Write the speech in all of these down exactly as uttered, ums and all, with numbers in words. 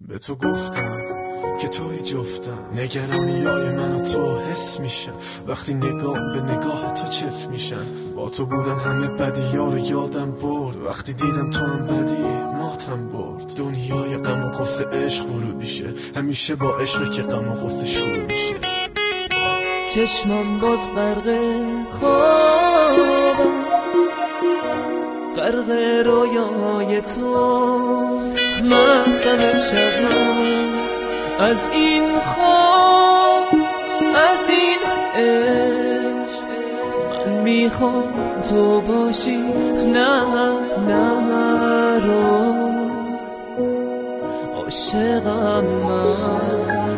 به تو گفتم که توی جفتم، نگرانی های من و تو حس میشن وقتی نگاه به نگاه تو چف میشن. با تو بودن همه بدی ها رو یادم برد، وقتی دیدم تو هم بدی ماتم برد. دنیای غم و غصه عشق ورود میشه، همیشه با عشق که غم و غصه شروع میشه. چشمم باز غرق خوابم، غرق رویای تو، مستم امشب من از این خواب، از این عشق. من میخوام تو باشی، نه نه رو عاشقم من،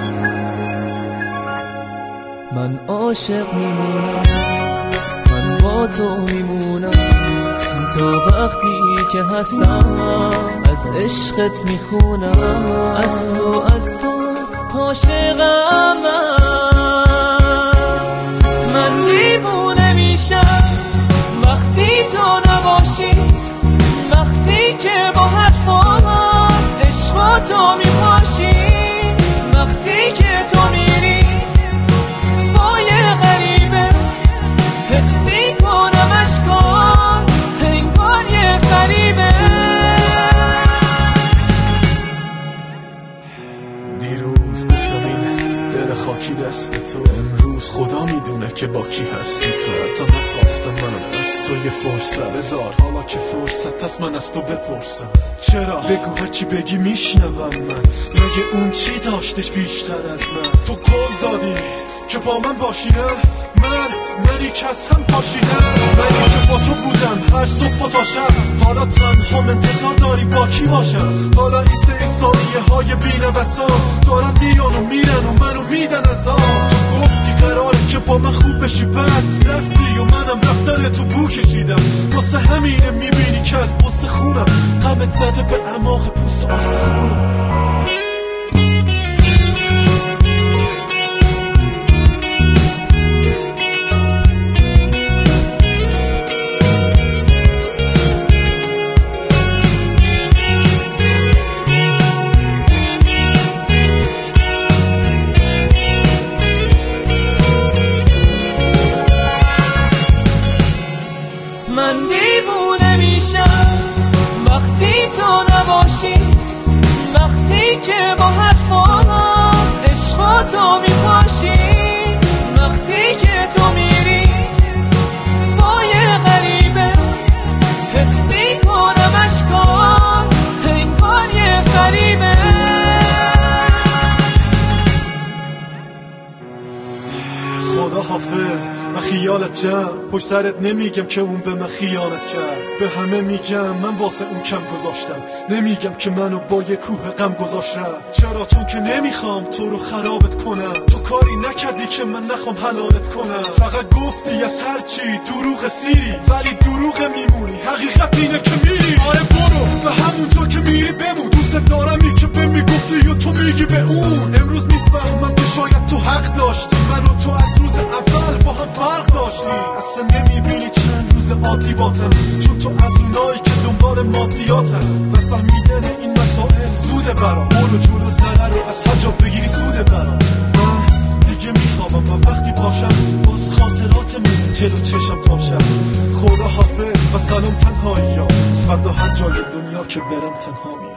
من عاشق میمونم، من با تو میمونم تا وقتی که هستم، از عشقت میخونم، از تو از تو عاشقم من. من دیوونه میشم وقتی تو نباشی، وقتی که با حرفات عشقاتو میپاشی، وقتی که تو میری با یه غریبه حس میکنم اشکان انگار یه غریبه. دیروز گفتم این دل خاکی دست تو، امروز خدا میدونه که با کی هستی تو. حتی نخواستم من از تو یه فرصت بذار، حالا که فرصت هست من از تو بپرسم. چرا؟ بگو هرچی بگی میشنوم من، مگه اون چی داشتش بیشتر از من؟ تو قول دادی که با من باشی، نه من منی که از هم پاشیدم، منی که با تو بودم هر صبح و تا شب. حالا تنها منتظر داری با کی باشم؟ حالا این سری ثانیه های بی‌نوسان دارن میان و میرن و منو میدن از آن. تو گفتی قراره که با من خوب بشی، بعد رفتی و منم رفتن تو بو کشیدم. واسه همینه میبینی که از قصه خونم غمت زده به اعماق پوست و استخونم. من دیوونه میشم وقتی تو نباشی، وقتی که با حرفات عشقاتو میپاشی، وقتی که تو میری با یه غریبه حس میکنم اشکان انگار یه غریبه. خدا حافظ من خیالت جمع، پشت سرت نمیگم که اون به من خیانت کرد. به همه میگم من واسه اون کم گذاشتم، نمیگم که منو با یه کوه غم گذاشت رفت. چرا؟ چون که نمیخوام تو رو خرابت کنم. تو کاری نکردی که من نخوام حلالت کنم، فقط گفتی از هر چی دروغ سیری، ولی دروغ میمونی، حقیقت اینه که میری. آره برو به همون جا که میری بمون، دوست دارمی که به میگفتی و تو میگی به اون. امروز میفهمم که شاید تو حق داشتی، من و تو از روز اول با هم فرق داشتیم. اصلا نمیبینی چند روز عادی باتم، چون تو از اونایی که دنبال مادیاتم. و فهمیدن این مسائل زوده برام، قول و جول و ضرر رو از حجاب بگیری سوده برام. من دیگه میخوابم و وقتی پاشم باز خاطرات میمون جلو چشم تاشم. خدا حافظ و سلام تنهایی ها، از فردا هر جای دنیا که برم تنها میام.